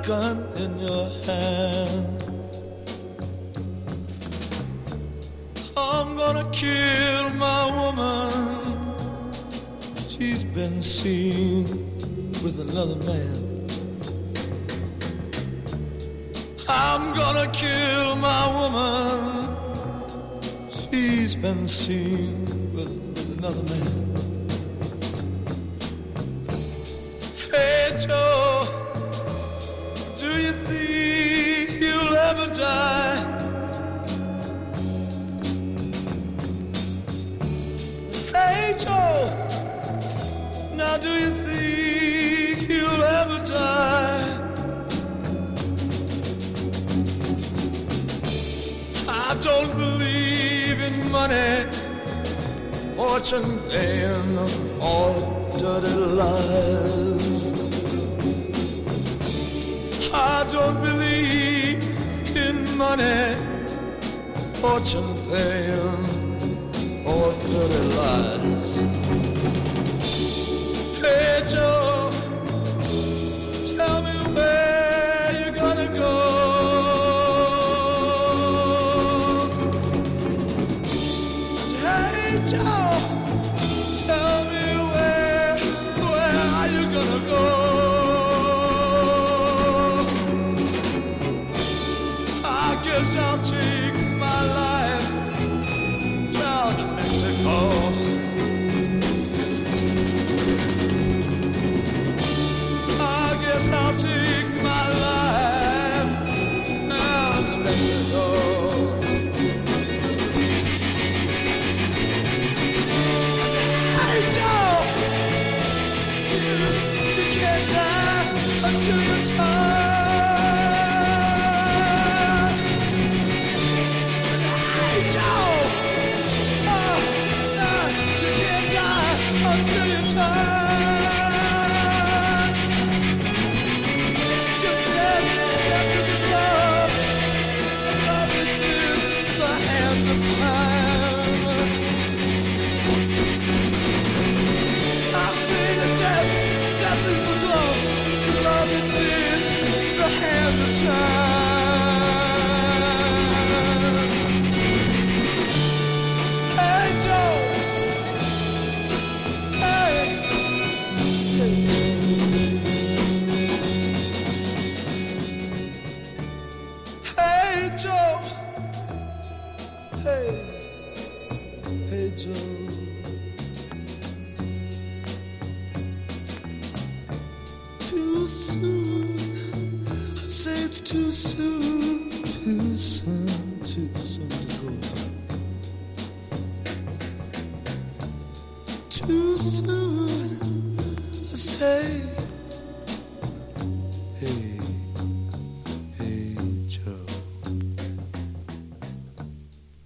gun in your hand. I'm gonna kill my woman. She's been seen with another man. I'm gonna kill my woman. She's been seen with another man. Hey Joe, do you think you'll ever die? Hey Joe, now do you think you'll ever die? I don't believe in money, fortune, fame, or dirty lies. I don't believe in money, fortune, fame, or dirty lies. Hey Joe, tell me where you're gonna go. Hey Joe, tell me where are you gonna go? I guess I'll take my life down to Mexico. I guess I'll take my life down to Mexico. Hey Joe, you can't die until you're tired. Hey Joe, you can't die until you're tired. You're dead after the love. Love is the hand of time. I say that death is the love. Love is the hand of time. Hey Joe, hey, hey Joe, hey, hey Joe. Too soon, I say it's too soon, too soon, too soon to go. Too soon, I say, hey.